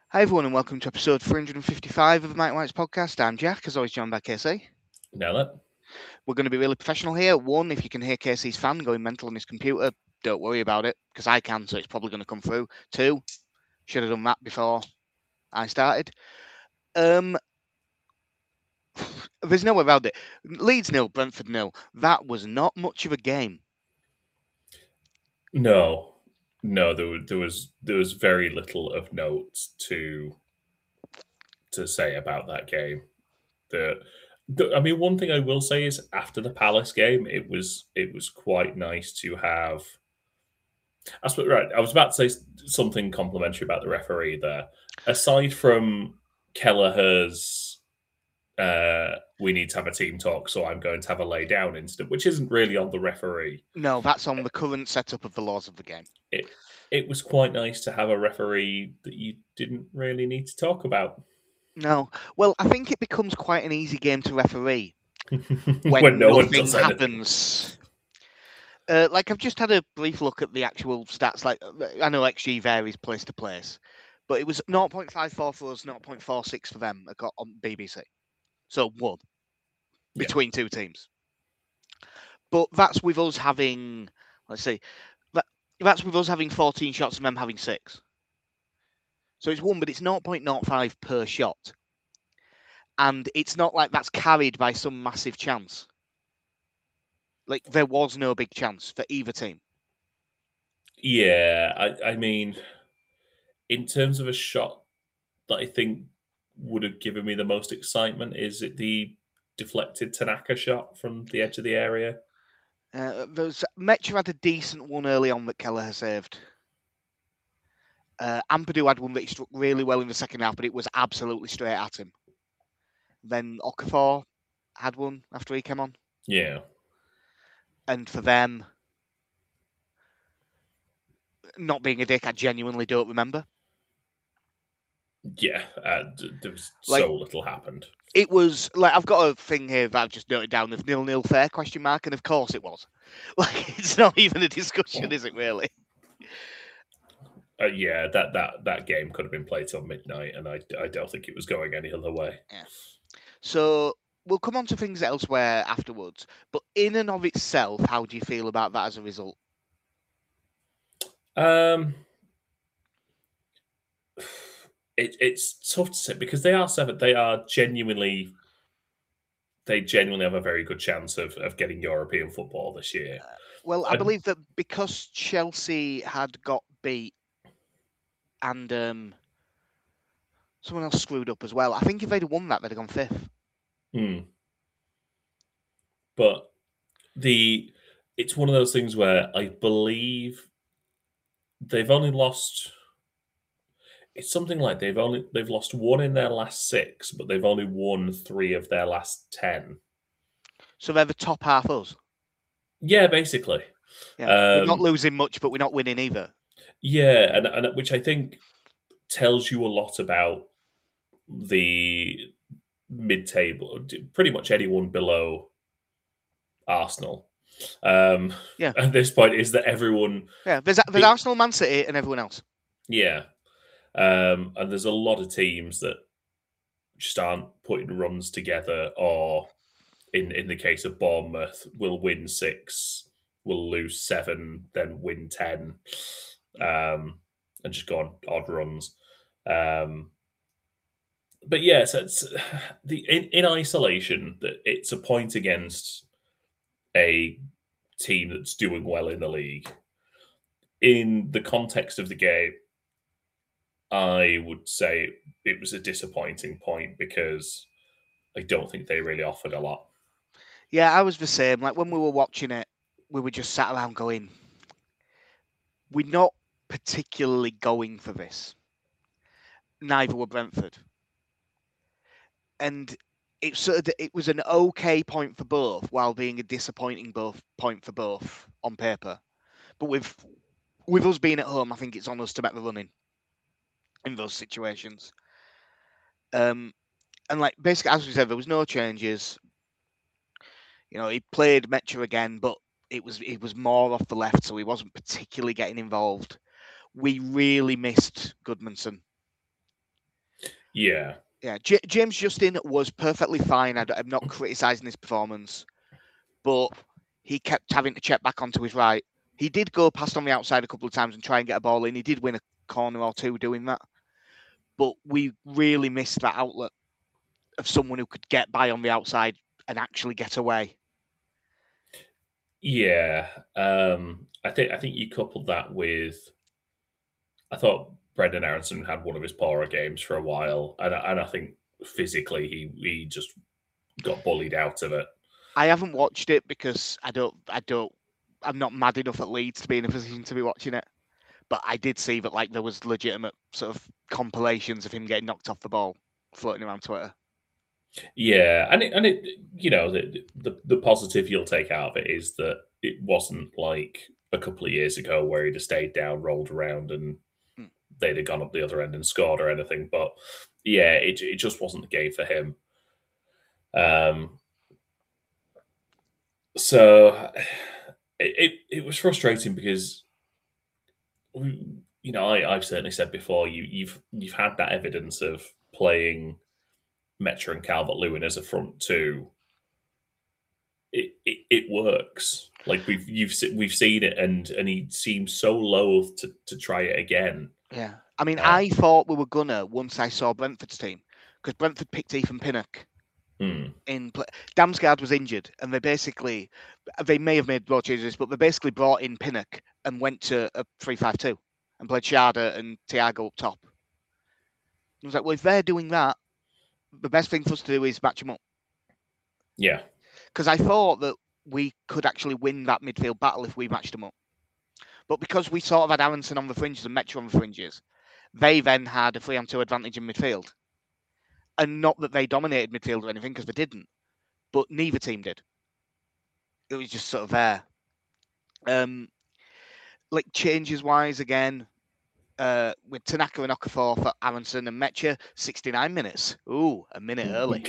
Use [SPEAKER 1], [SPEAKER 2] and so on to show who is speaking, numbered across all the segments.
[SPEAKER 1] Hi everyone and welcome to episode 355 of the Mike White's podcast. I'm Jack, as always joined by Casey.
[SPEAKER 2] Nail it.
[SPEAKER 1] We're going to be really professional here. One, if you can hear Casey's fan going mental on his computer, don't worry about it, because I can, so it's probably going to come through. Two, should have done that before I started. There's no way around it. Leeds 0, Brentford 0. That was not much of a game.
[SPEAKER 2] No, there was very little of note to say about that game. I mean, one thing I will say is after the Palace game, it was quite nice to have. Right, I was about to say something complimentary about the referee there. Aside from Kelleher's, we need to have a team talk, so I'm going to have a lay down incident, which isn't really on the referee.
[SPEAKER 1] No, that's on the current setup of the laws of the game.
[SPEAKER 2] It was quite nice to have a referee that you didn't really need to talk about.
[SPEAKER 1] No. Well, I think it becomes quite an easy game to referee
[SPEAKER 2] when no one
[SPEAKER 1] nothing
[SPEAKER 2] does anything.
[SPEAKER 1] happens. I've just had a brief look at the actual stats. Like, I know XG varies place to place, but it was 0.54 for us, 0.46 for them on BBC. So one between two teams. But that's with us having, let's see, that's with us having 14 shots and them having 6. So it's one, but it's 0.05 per shot. And it's not like that's carried by some massive chance. Like, there was no big chance for either team.
[SPEAKER 2] Yeah, I mean, in terms of a shot that I think would have given me the most excitement, is it the deflected Tanaka shot from the edge of the area?
[SPEAKER 1] Metro had a decent one early on that Kelleher saved. Ampadu had one that he struck really well in the second half, but it was absolutely straight at him. Then Okafor had one after he came on.
[SPEAKER 2] Yeah.
[SPEAKER 1] And for them, not being a dick, I genuinely don't remember.
[SPEAKER 2] Yeah, there was so little happened.
[SPEAKER 1] It was like, I've got a thing here that I've just noted down of 0-0 fair ? And of course it was. Like, it's not even a discussion, is it really?
[SPEAKER 2] Yeah, that game could have been played till midnight, and I don't think it was going any other way.
[SPEAKER 1] Yeah. So we'll come on to things elsewhere afterwards. But in and of itself, how do you feel about that as a result?
[SPEAKER 2] It's tough to say because they are 7. They genuinely have a very good chance of getting European football this year.
[SPEAKER 1] Well, I believe that because Chelsea had got beat and someone else screwed up as well, I think if they'd have won that, they'd have gone 5th.
[SPEAKER 2] But it's one of those things where I believe they've only lost. It's something like they've lost 1 in their last 6, but they've only won 3 of their last 10.
[SPEAKER 1] So they're the top half us.
[SPEAKER 2] Yeah, basically.
[SPEAKER 1] Yeah, we're not losing much, but we're not winning either.
[SPEAKER 2] Yeah, and which I think tells you a lot about the mid-table. Pretty much anyone below Arsenal. At this point, is that everyone?
[SPEAKER 1] Yeah, there's Arsenal, Man City, and everyone else.
[SPEAKER 2] Yeah, and there's a lot of teams that just aren't putting runs together, or in the case of Bournemouth, will win 6, will lose 7, then win 10, and just go on odd runs. But yes, it's in isolation that it's a point against a team that's doing well in the league. In the context of the game, I would say it was a disappointing point because I don't think they really offered a lot.
[SPEAKER 1] Yeah, I was the same. Like, when we were watching it, we were just sat around going, we're not particularly going for this. Neither were Brentford. And it was an okay point for both, while being a disappointing point for both on paper. But with us being at home, I think it's on us to make the running in those situations. And like, basically, as we said, there was no changes. You know, he played Metro again, but it was more off the left, so he wasn't particularly getting involved. We really missed Goodmanson.
[SPEAKER 2] Yeah.
[SPEAKER 1] Yeah, James Justin was perfectly fine. I'm not criticising his performance, but he kept having to check back onto his right. He did go past on the outside a couple of times and try and get a ball in. He did win a corner or two doing that, but we really missed that outlet of someone who could get by on the outside and actually get away.
[SPEAKER 2] Yeah. I think you coupled that with, I thought Brendan Aronson had one of his poorer games for a while, and I think physically he just got bullied out of it.
[SPEAKER 1] I haven't watched it because I'm not mad enough at Leeds to be in a position to be watching it. But I did see that like there was legitimate sort of compilations of him getting knocked off the ball floating around Twitter.
[SPEAKER 2] Yeah, and it you know, the positive you'll take out of it is that it wasn't like a couple of years ago where he'd have stayed down, rolled around, and they'd have gone up the other end and scored or anything. But yeah, it just wasn't the game for him. So it was frustrating because I've certainly said before, you've had that evidence of playing Metro and Calvert Lewin as a front two. It works. Like we've seen it, and he seems so loath to try it again.
[SPEAKER 1] Yeah, I mean, I thought we were gonna once I saw Brentford's team, because Brentford picked Ethan Pinnock. In Damsgaard was injured, and they may have made more changes, but they basically brought in Pinnock and went to a 3-5-2 and played Sharda and Thiago up top. I was like, well, if they're doing that, the best thing for us to do is match them up.
[SPEAKER 2] Yeah.
[SPEAKER 1] Because I thought that we could actually win that midfield battle if we matched them up. But because we sort of had Aronson on the fringes and Metro on the fringes, they then had a 3-on-2 advantage in midfield. And not that they dominated midfield or anything, because they didn't. But neither team did. It was just sort of there. Like changes-wise, again, with Tanaka and Okafor for Aronson and Metcha, 69 minutes. Ooh, a minute early.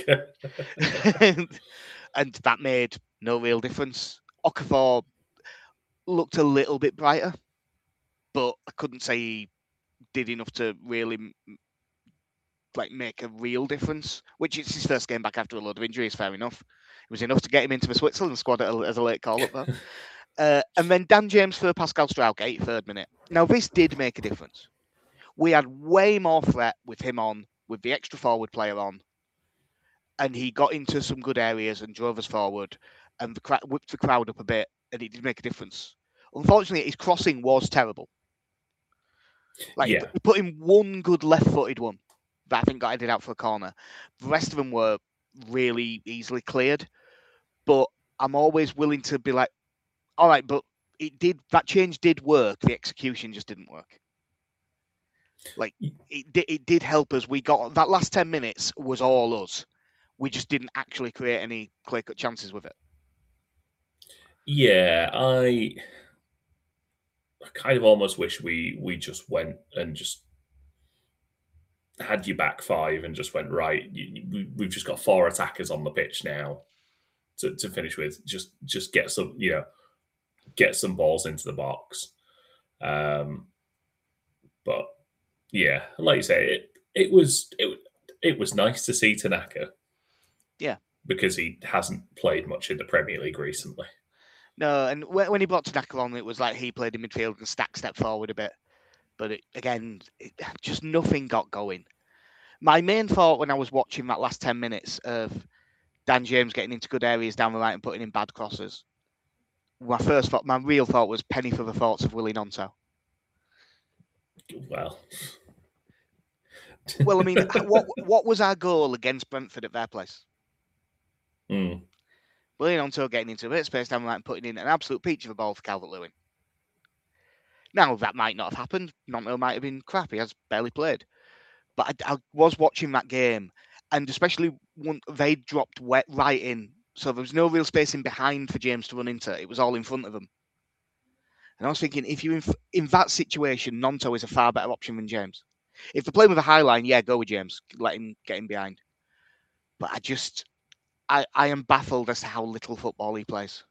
[SPEAKER 1] and that made no real difference. Okafor looked a little bit brighter, but I couldn't say he did enough to really like make a real difference. Which is his first game back after a load of injuries. Fair enough. It was enough to get him into the Switzerland squad as a late call up though. And then Dan James for Pascal Struijk, 83rd minute. Now this did make a difference. We had way more threat with him on, with the extra forward player on, and he got into some good areas and drove us forward and whipped the crowd up a bit, and it did make a difference. Unfortunately, his crossing was terrible. Like, he put in one good left-footed one that I think got headed out for a corner. The rest of them were really easily cleared. But I'm always willing to be like, all right, but that change did work. The execution just didn't work. Like, it did help us. We got that last 10 minutes was all us. We just didn't actually create any clear-cut chances with it.
[SPEAKER 2] Yeah, I kind of almost wish we just went and just had you back five and just went, right, we've just got 4 attackers on the pitch now to finish with. Just get some, get some balls into the box. But yeah, like you say, it was nice to see Tanaka.
[SPEAKER 1] Yeah.
[SPEAKER 2] Because he hasn't played much in the Premier League recently.
[SPEAKER 1] No, and when he brought Tanaka on, it was like he played in midfield and Stack stepped forward a bit. But just nothing got going. My main thought when I was watching that last 10 minutes of Dan James getting into good areas down the right and putting in bad crosses, my real thought was penny for the thoughts of Willie Gnonto.
[SPEAKER 2] Well,
[SPEAKER 1] I mean, what was our goal against Brentford at their place? Willie Gnonto getting into a bit of space down the right and putting in an absolute peach of a ball for Calvert-Lewin. Now, that might not have happened. Gnonto might have been crap. He has barely played. But I was watching that game, and especially when they dropped right in, so there was no real space in behind for James to run into. It was all in front of him. And I was thinking, if you're in that situation, Gnonto is a far better option than James. If they're playing with a high line, yeah, go with James. Let him get in behind. But I am baffled as to how little football he plays.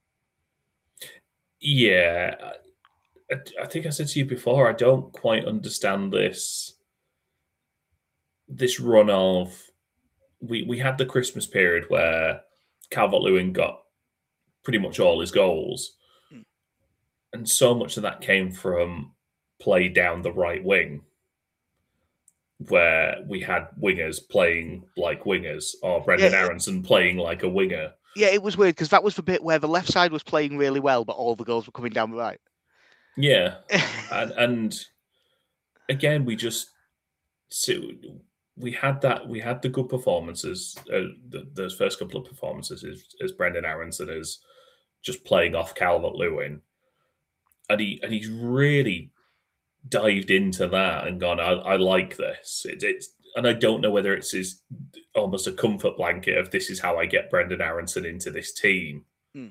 [SPEAKER 2] Yeah. I think I said to you before, I don't quite understand this this run of we had the Christmas period where Calvert-Lewin got pretty much all his goals, and so much of that came from play down the right wing, where we had wingers playing like wingers, or Brendan Aronson playing like a winger.
[SPEAKER 1] Yeah, it was weird because that was the bit where the left side was playing really well, but all the goals were coming down the right.
[SPEAKER 2] Yeah, and again, we had the good performances. Those first couple of performances as Brendan Aronson is just playing off Calvert-Lewin, and he's really dived into that and gone, I like this. And I don't know whether it's almost a comfort blanket of this is how I get Brendan Aronson into this team.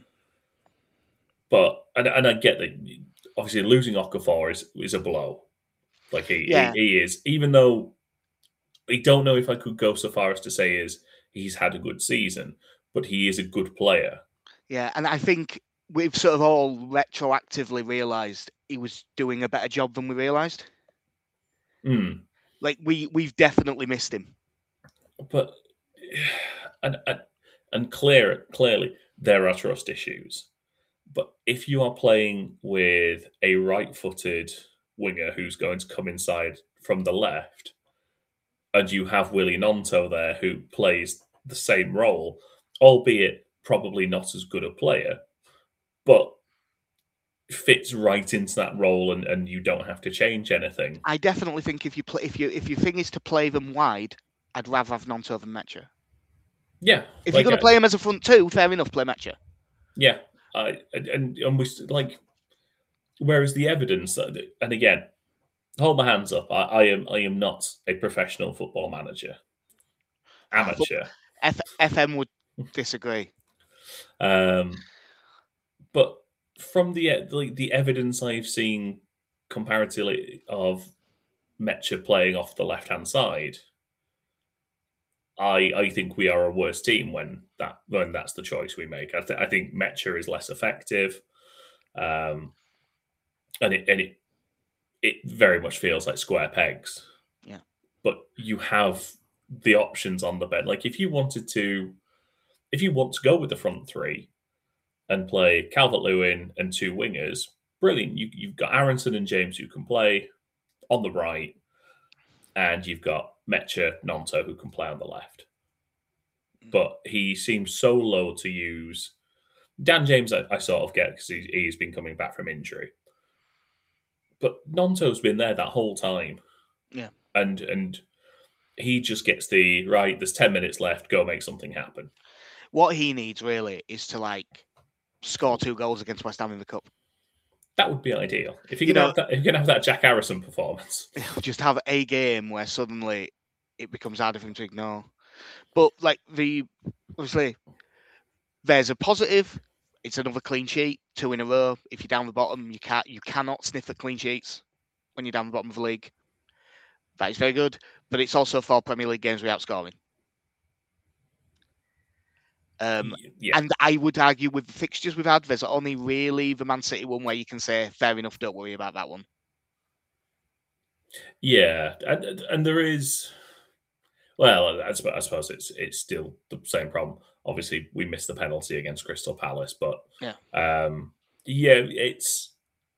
[SPEAKER 2] But and I get that obviously losing Okafor is a blow. Like he is, even though I don't know if I could go so far as to say he's had a good season, but he is a good player.
[SPEAKER 1] Yeah, and I think we've sort of all retroactively realised he was doing a better job than we realised. Like we've definitely missed him.
[SPEAKER 2] But and clearly there are trust issues. But if you are playing with a right-footed winger who's going to come inside from the left, and you have Willy Gnonto there who plays the same role, albeit probably not as good a player, but fits right into that role, and you don't have to change anything.
[SPEAKER 1] I definitely think if your thing is to play them wide, I'd rather have Gnonto than Metcha.
[SPEAKER 2] Yeah,
[SPEAKER 1] if you're going to play him as a front two, fair enough, play Metcha.
[SPEAKER 2] Yeah, and we like. Whereas the evidence, and again, hold my hands up. I am not a professional football manager. Amateur.
[SPEAKER 1] FM would disagree.
[SPEAKER 2] But from the evidence I've seen comparatively of Metcha playing off the left-hand side, I think we are a worse team when that's the choice we make. I think Metcha is less effective, and it very much feels like square pegs.
[SPEAKER 1] Yeah,
[SPEAKER 2] but you have the options on the bench. Like if you want to go with the front three and play Calvert-Lewin and two wingers, brilliant. You've got Aronson and James who can play on the right, and you've got Metcha, Gnonto who can play on the left. But he seems so low to use. Dan James, I sort of get because he's been coming back from injury. But Gnonto's been there that whole time.
[SPEAKER 1] Yeah.
[SPEAKER 2] And he just gets there's 10 minutes left, go make something happen.
[SPEAKER 1] What he needs really is to score 2 goals against West Ham in the Cup.
[SPEAKER 2] That would be ideal. If you can have that Jack Harrison performance.
[SPEAKER 1] Just have a game where suddenly it becomes harder for him to ignore. But obviously there's a positive. It's another clean sheet, 2 in a row. If you're down the bottom, you cannot sniff at clean sheets when you're down the bottom of the league. That is very good, but it's also 4 Premier League games without scoring. And I would argue with the fixtures we've had, there's only really the Man City one where you can say, fair enough, don't worry about that one.
[SPEAKER 2] Yeah, and there is... Well, I suppose it's still the same problem. Obviously, we missed the penalty against Crystal Palace, but it's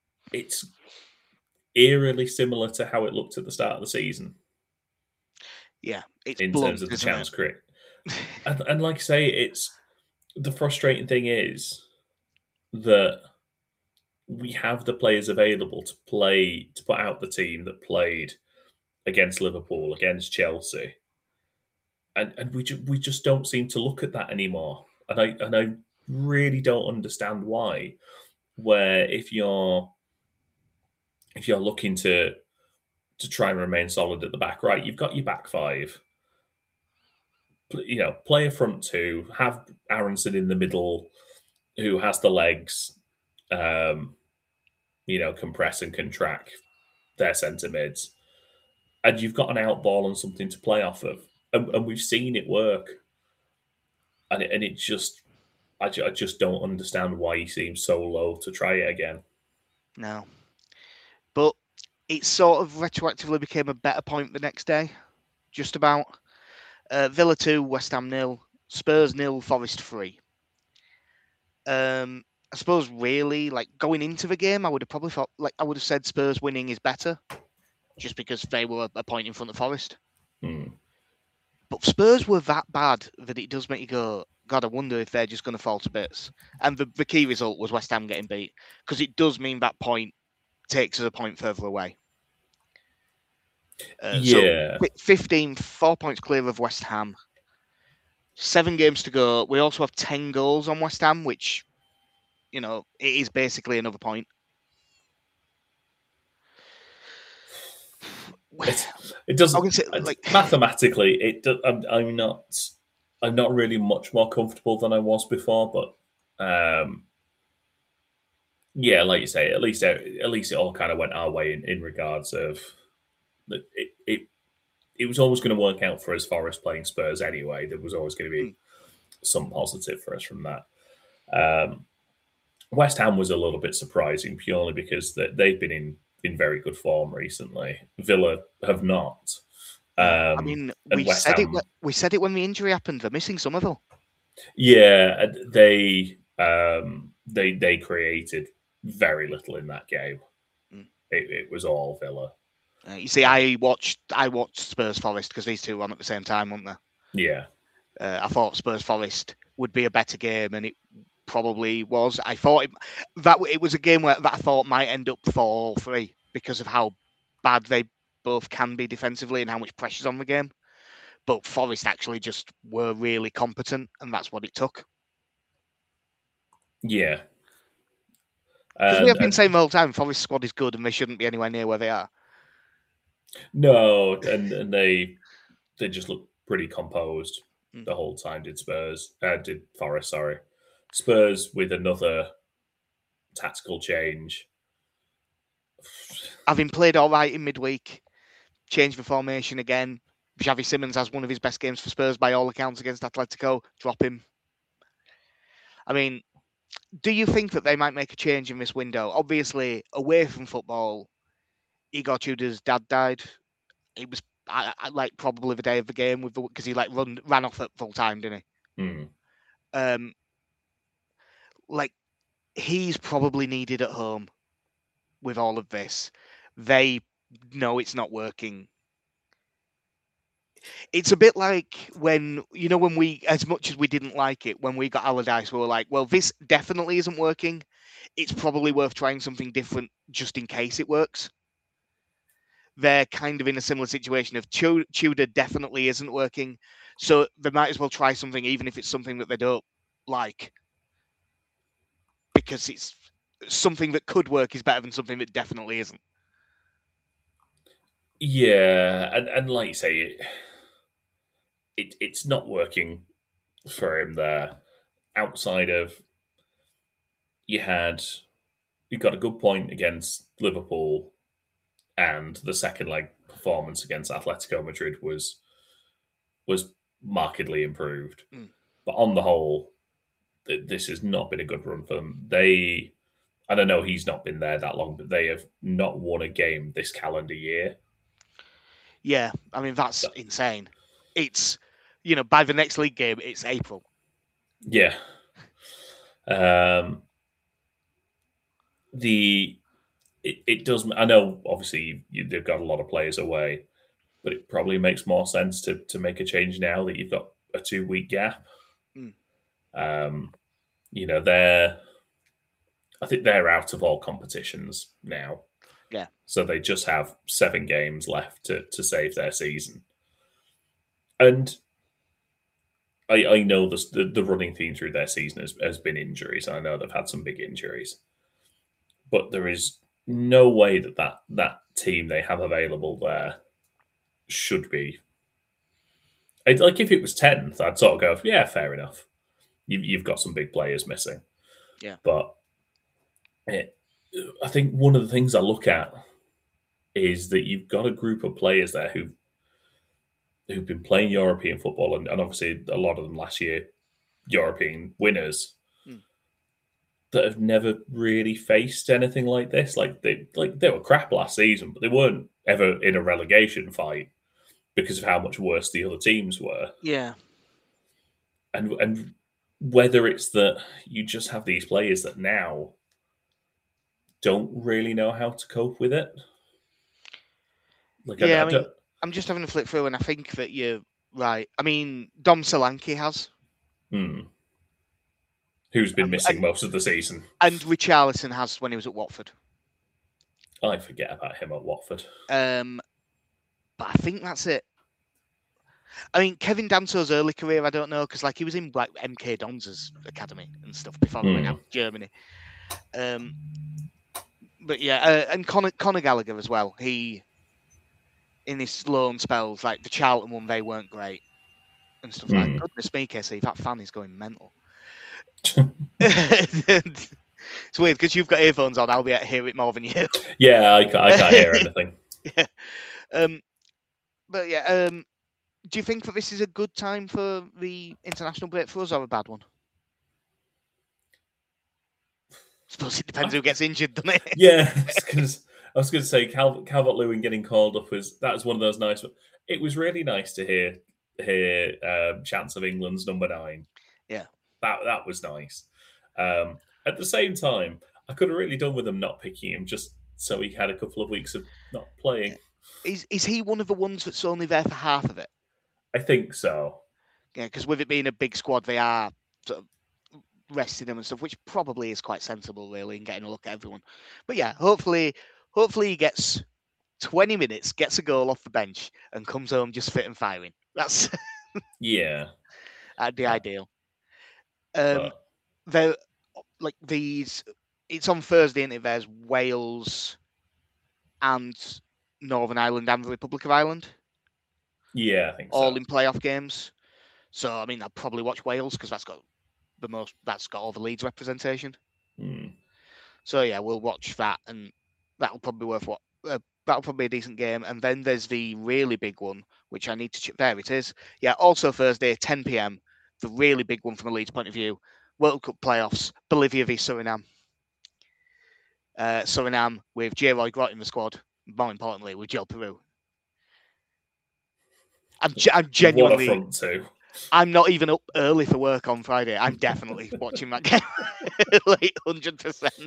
[SPEAKER 2] eerily similar to how it looked at the start of the season.
[SPEAKER 1] Yeah, it's
[SPEAKER 2] in terms of the chance create. And like I say, it's the frustrating thing is that we have the players available to put out the team that played against Liverpool, against Chelsea. And we just don't seem to look at that anymore, and I really don't understand why. Where if you're looking to try and remain solid at the back, right? You've got your back five. Play a front two. Have Aronson in the middle, who has the legs. Can press and contract their centre mids, and you've got an out ball and something to play off of. And we've seen it work, and it just, I just don't understand why he seems so low to try it again.
[SPEAKER 1] No, but it sort of retroactively became a better point the next day. just about. Villa 2, West Ham 0, Spurs 0, Forest 3. I suppose really, like, going into the game, I would have probably thought, like, I would have said Spurs winning is better, just because they were a point in front of Forest. But Spurs were that bad that it does make you go, God, I wonder if they're just going to fall to bits. And the key result was West Ham getting beat, because it does mean that point takes us a point further away. So 15, 4 points clear of West Ham. 7 games to go. We also have 10 goals on West Ham, which, you know, it is basically another point.
[SPEAKER 2] It doesn't. Say, like, mathematically, it. I'm not really much more comfortable than I was before, but yeah, like you say, at least it all kind of went our way in regards of it was always going to work out for us, Forest playing Spurs anyway. There was always going to be some positive for us from that. West Ham was a little bit surprising purely because they've been in very good form recently. Villa have not.
[SPEAKER 1] I mean, we said it when the injury happened. They're missing Somerville.
[SPEAKER 2] Yeah, they created very little in that game. It was all Villa.
[SPEAKER 1] You see, I watched Spurs Forest because these two were on at the same time, weren't they?
[SPEAKER 2] Yeah.
[SPEAKER 1] I thought Spurs Forest would be a better game, and it probably was. I thought it was a game that I thought might end up 4-3 because of how bad they both can be defensively and how much pressure's on the game. But Forest actually just were really competent, and that's what it took.
[SPEAKER 2] Yeah.
[SPEAKER 1] Because we have been saying the whole time, Forest squad is good and they shouldn't be anywhere near where they are.
[SPEAKER 2] No, and they just look pretty composed the whole time. Did Forest? Sorry, Spurs with another tactical change.
[SPEAKER 1] Having played all right in midweek, change the formation again. Xavi Simons has one of his best games for Spurs by all accounts against Atletico. Drop him. I mein, do you think that they might make a change in this window? Obviously, away from football, Igor Tudor's dad died. It was like probably the day of the game because he like ran off at full time, didn't
[SPEAKER 2] he?
[SPEAKER 1] Like he's probably needed at home with all of this. They know it's not working. It's a bit like when we, as much as we didn't like it, when we got Allardyce, we were like, well, this definitely isn't working. It's probably worth trying something different just in case it works. They're kind of in a similar situation of Tudor definitely isn't working. So they might as well try something, even if it's something that they don't like. Because it's something that could work is better than something that definitely isn't.
[SPEAKER 2] Yeah, and like you say, it's not working for him there. Outside of you got a good point against Liverpool, and the second leg performance against Atletico Madrid was markedly improved. But on the whole, this has not been a good run for them. I don't know, he's not been there that long, but they have not won a game this calendar year.
[SPEAKER 1] Yeah, I mean, that's insane. It's, by the next league game, it's April.
[SPEAKER 2] Yeah. It does. I know, obviously, they've got a lot of players away, but it probably makes more sense to make a change now that you've got a 2-week gap. I think they're out of all competitions now.
[SPEAKER 1] Yeah.
[SPEAKER 2] So they just have 7 games left to save their season. And I know the running theme through their season has been injuries. I know they've had some big injuries. But there is no way that team they have available there should be. Like, if it was 10th, I'd sort of go, yeah, fair enough. You've got some big players missing.
[SPEAKER 1] Yeah.
[SPEAKER 2] But I think one of the things I look at is that you've got a group of players there who've been playing European football, and obviously a lot of them last year, European winners, that have never really faced anything like this. They were crap last season, but they weren't ever in a relegation fight. because of how much worse the other teams were.
[SPEAKER 1] Yeah.
[SPEAKER 2] And whether it's that you just have these players that now don't really know how to cope with it. Like,
[SPEAKER 1] Yeah, I mean, I'm just having a flip through, and I think that you're right. I mean, Dom Solanke has.
[SPEAKER 2] Who's been missing most of the season.
[SPEAKER 1] And Richarlison has when he was at Watford.
[SPEAKER 2] I forget about him at Watford.
[SPEAKER 1] But I think that's it. I mean, Kevin Danso's early career, I don't know, because like he was in like MK Dons' academy and stuff before he went out to Germany. But yeah, and Conor Gallagher as well. He, in his loan spells, like the Charlton one, they weren't great and stuff like. Goodness me, Casey, that fan is going mental. It's weird because you've got earphones on. I'll be able to hear it more than you.
[SPEAKER 2] Yeah, I can't hear anything.
[SPEAKER 1] Yeah. But yeah, do you think that this is a good time for the international break for us, or a bad one? I suppose it depends who gets injured, doesn't it?
[SPEAKER 2] Yeah, because I was going to say Calvert-Lewin getting called up was one of those nice. It was really nice to hear Chance of England's number 9.
[SPEAKER 1] Yeah,
[SPEAKER 2] that was nice. At the same time, I could have really done with them not picking him just so he had a couple of weeks of not playing.
[SPEAKER 1] Is he one of the ones that's only there for half of it?
[SPEAKER 2] I think so.
[SPEAKER 1] Yeah, because with it being a big squad, they are sort of resting him and stuff, which probably is quite sensible, really, and getting a look at everyone. But yeah, hopefully he gets 20 minutes, gets a goal off the bench, and comes home just fit and firing. That's that'd be ideal. They're like these. It's on Thursday, and there's Wales and Northern Ireland and the Republic of Ireland.
[SPEAKER 2] Yeah, I think so.
[SPEAKER 1] All in playoff games. So I mean, I'll probably watch Wales because that's got all the Leeds representation. So yeah, we'll watch that, and that'll probably be that'll probably be a decent game. And then there's the really big one, which I need to check. There it is. Yeah, also Thursday, 10 p.m. The really big one from a Leeds point of view: World Cup playoffs, Bolivia v Suriname. Suriname with J. Roy Grott in the squad. More importantly, with Joe Peru. I'm genuinely.
[SPEAKER 2] What a front two.
[SPEAKER 1] I'm not even up early for work on Friday. I'm definitely watching that game. Like 100%.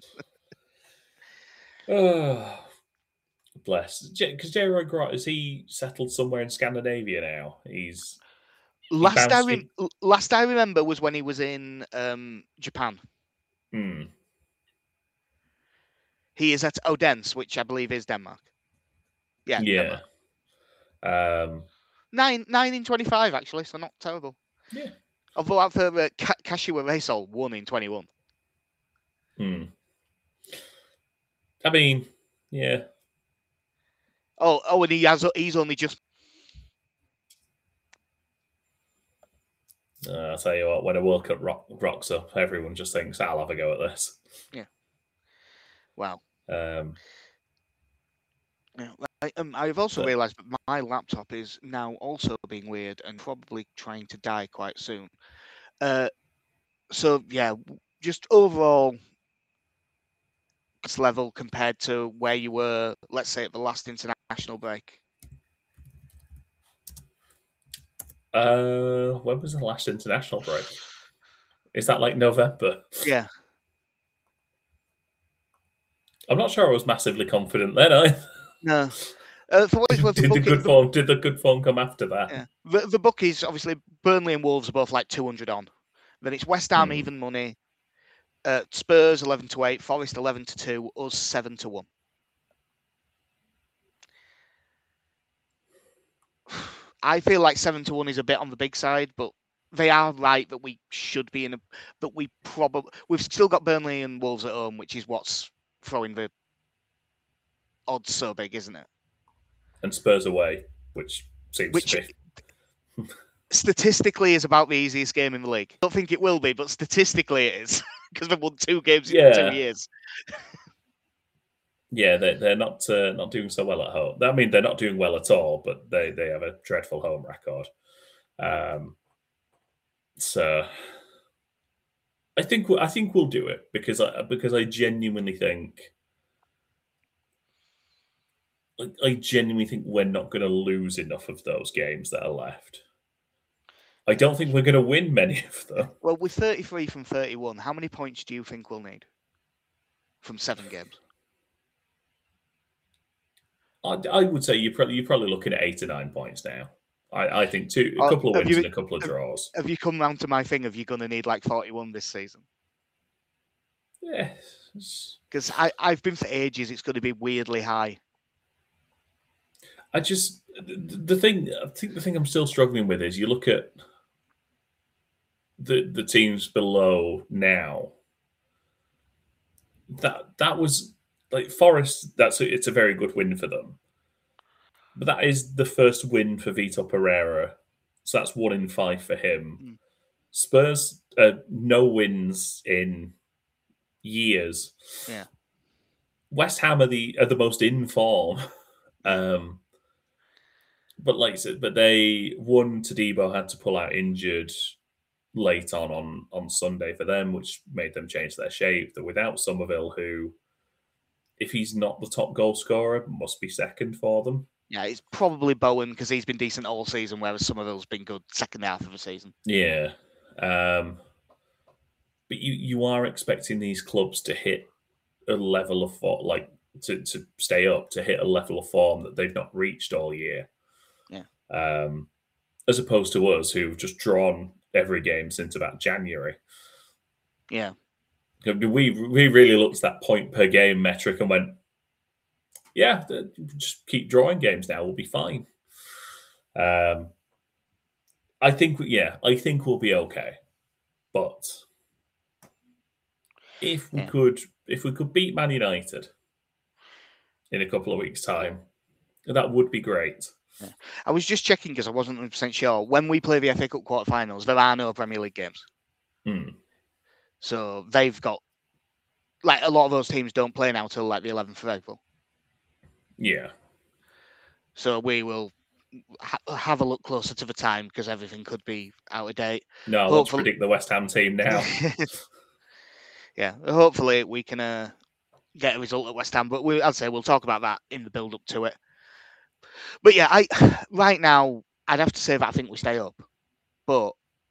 [SPEAKER 2] Oh, bless. Because J. Roy Grott, is he settled somewhere in Scandinavia now?
[SPEAKER 1] Last I remember was when he was in Japan. He is at Odense, which I believe is Denmark. Yeah.
[SPEAKER 2] Denmark.
[SPEAKER 1] 9 in 25, actually, so not terrible.
[SPEAKER 2] Yeah.
[SPEAKER 1] Although after Kashiwa Reysol won in 21.
[SPEAKER 2] I mean, yeah.
[SPEAKER 1] Oh, and he's only just.
[SPEAKER 2] I'll tell you what, when a World Cup rocks up, everyone just thinks, I'll have a go at this.
[SPEAKER 1] Yeah. Wow. I've also realised that my laptop is now also being weird and probably trying to die quite soon. So yeah, just overall level compared to where you were, let's say, at the last international break.
[SPEAKER 2] When was the last international break? Is that like November?
[SPEAKER 1] Yeah.
[SPEAKER 2] I'm not sure I was massively confident then either.
[SPEAKER 1] No. For what it's worth,
[SPEAKER 2] did the good form come after that?
[SPEAKER 1] Yeah. The bookies, obviously, Burnley and Wolves are both like 200 on. Then it's West Ham even money, Spurs 11-8, Forest 11-2, us 7-1. I feel like 7-1 is a bit on the big side, but they are right that we should be we've still got Burnley and Wolves at home, which is what's throwing the odds so big, isn't it?
[SPEAKER 2] And Spurs away, which seems to be.
[SPEAKER 1] Statistically is about the easiest game in the league. I don't think it will be, but statistically it is because they've won 2 games in 2 years.
[SPEAKER 2] Yeah, they're not doing so well at home. I mean, they're not doing well at all, but they have a dreadful home record. So I think we'll do it because I genuinely think I genuinely think we're not going to lose enough of those games that are left. I don't think we're going to win many of them.
[SPEAKER 1] Well, with 33 from 31, how many points do you think we'll need from 7 games?
[SPEAKER 2] I would say you're probably looking at 8 or 9 points now. I think a couple of wins and a couple of draws.
[SPEAKER 1] Have you come round to my thing? Are you going to need like 41 this season?
[SPEAKER 2] Yeah.
[SPEAKER 1] Because I've been for ages, it's going to be weirdly high.
[SPEAKER 2] I think the thing I'm still struggling with is you look at the teams below now. That was like Forest. It's a very good win for them, but that is the first win for Vitor Pereira, so that's 1 in 5 for him. Spurs, no wins in years.
[SPEAKER 1] Yeah.
[SPEAKER 2] West Ham are the most in form. But like I said, they won. Todibo had to pull out injured late on Sunday for them, which made them change their shape. They're without Somerville, who, if he's not the top goal scorer, must be second for them.
[SPEAKER 1] Yeah, it's probably Bowen because he's been decent all season, whereas Somerville's been good second half of the season.
[SPEAKER 2] Yeah. But you are expecting these clubs to hit a level of form, like to stay up, to hit a level of form that they've not reached all year.
[SPEAKER 1] Yeah.
[SPEAKER 2] As opposed to us, who've just drawn every game since about January.
[SPEAKER 1] Yeah.
[SPEAKER 2] We really looked at that point per game metric and went, yeah, just keep drawing games now. We'll be fine. I think we'll be okay. But if we could beat Man United in a couple of weeks' time, that would be great.
[SPEAKER 1] Yeah. I was just checking because I wasn't 100% sure. When we play the FA Cup quarterfinals, there are no Premier League games. So they've got, like, a lot of those teams don't play now till like the 11th of April.
[SPEAKER 2] Yeah.
[SPEAKER 1] So we will have a look closer to the time because everything could be out of date.
[SPEAKER 2] No, let's predict the West Ham team now.
[SPEAKER 1] Yeah, hopefully we can get a result at West Ham. But I'd say we'll talk about that in the build-up to it. But yeah, right now, I'd have to say that I think we stay up. But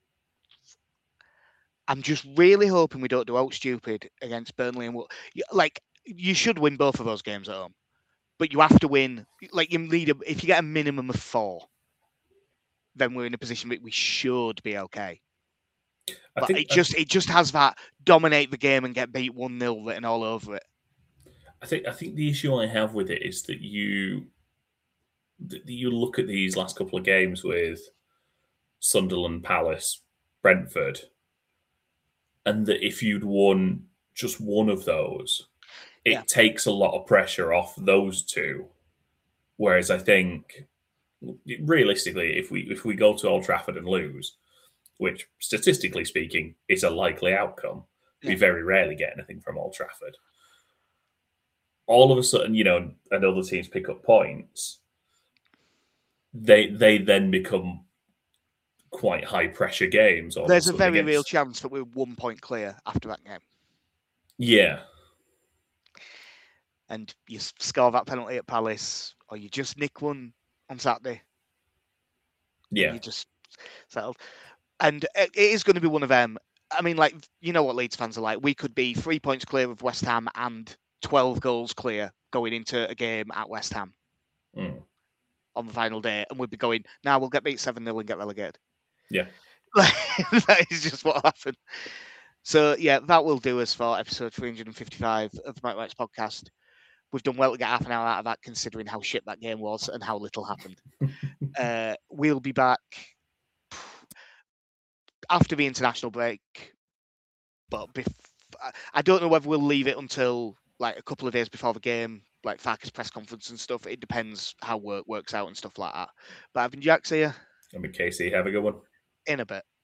[SPEAKER 1] I'm just really hoping we don't do out stupid against Burnley. And like, you should win both of those games at home. But you have to win. Like, if you get a minimum of 4, then we're in a position that we should be okay. But it just has that dominate the game and get beat 1-0 written all over it.
[SPEAKER 2] I think the issue I have with it is that you look at these last couple of games with Sunderland, Palace, Brentford, and that if you'd won just one of those, it takes a lot of pressure off those two. Whereas I think, realistically, if we go to Old Trafford and lose, which statistically speaking is a likely outcome, we very rarely get anything from Old Trafford. All of a sudden, and other teams pick up points, they then become quite high pressure games.
[SPEAKER 1] There's a very real chance that we're 1 point clear after that game.
[SPEAKER 2] Yeah.
[SPEAKER 1] And you score that penalty at Palace, or you just nick one on Saturday.
[SPEAKER 2] Yeah.
[SPEAKER 1] You just settled. And it is going to be one of them. I mean, like, you know what Leeds fans are like. We could be 3 points clear of West Ham and 12 goals clear going into a game at West Ham on the final day. And we'd be going, now we'll get beat 7-0 and get relegated.
[SPEAKER 2] Yeah.
[SPEAKER 1] That is just what happened. So, yeah, that will do us for episode 355 of the Mike Rights podcast. We've done well to get half an hour out of that, considering how shit that game was and how little happened. We'll be back after the international break, but I don't know whether we'll leave it until like a couple of days before the game, like Farke's press conference and stuff. It depends how work works out and stuff like that. But I've been Jax here.
[SPEAKER 2] I'm Casey. Have a good one.
[SPEAKER 1] In a bit.